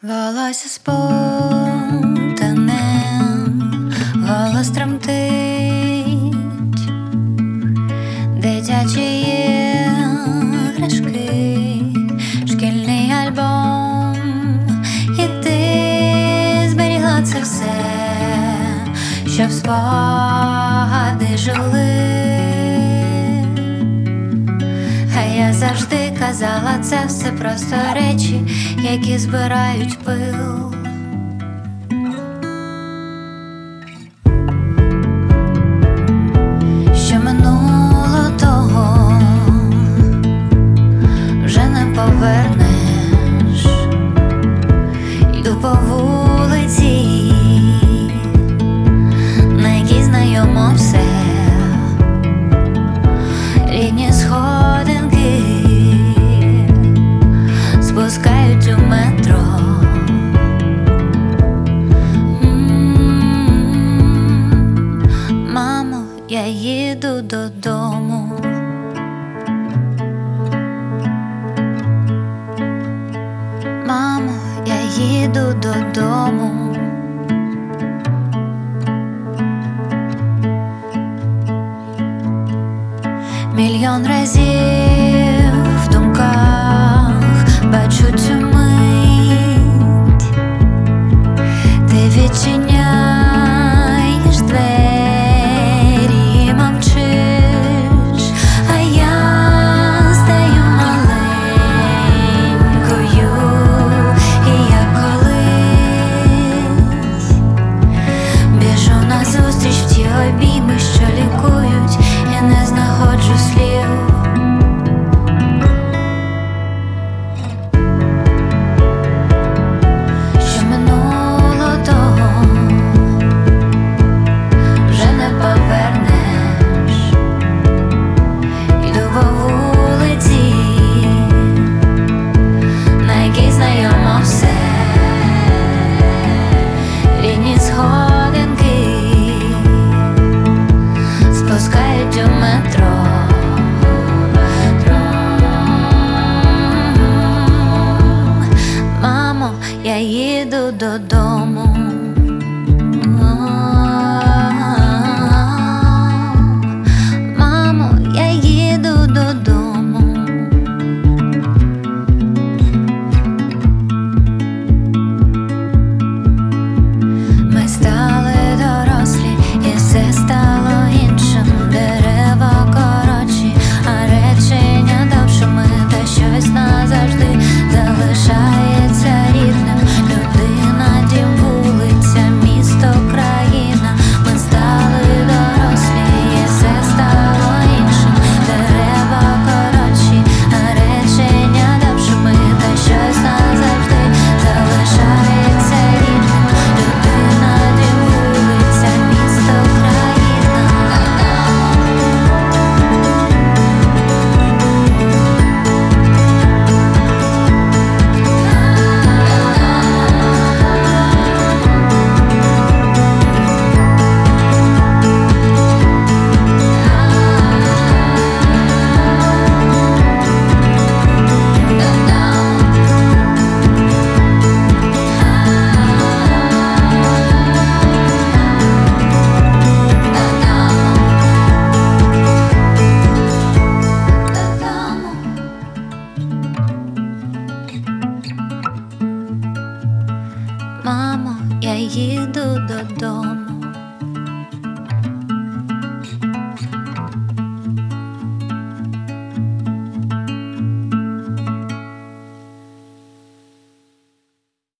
Волосся спутане, голос тремтить, дитячі іграшки, шкільний альбом, і ти зберігла це все, щоб спогади жили. А я завжди казала, це все просто речі, які збирають пил. Що минуло, того вже не повернеш. Йду по вулиці, на якій знайомо все, рідні сходинки спускають у метро. Мамо, я їду додому. Мамо, я їду додому. Мільйон разів в думках бачу цю мить. Ти відчиняєш двері і мовчиш, а я стаю маленькою, і як колись біжу назустріч в ті обійми, що лікують, і не знаходжу слів. Що минуло, того вже не повернеш. Йду по вулиці, на якій знайомо все, рідні сходинки спускають у метро. Мамо, я їду додому. Мамо, я їду додому. Ми стали дорослі, і все стало іншим. Дерева коротші, а речення довшими, та щось назавжди залишається рідним. Людина, дім, вулиця, місто, країна. Ми стали дорослі, і все стало іншим. Дерева коротші, а речення довшими, та щось назавжди залишається рідним. Людина, дім, вулиця, місто, країна. Мамо, я їду додому.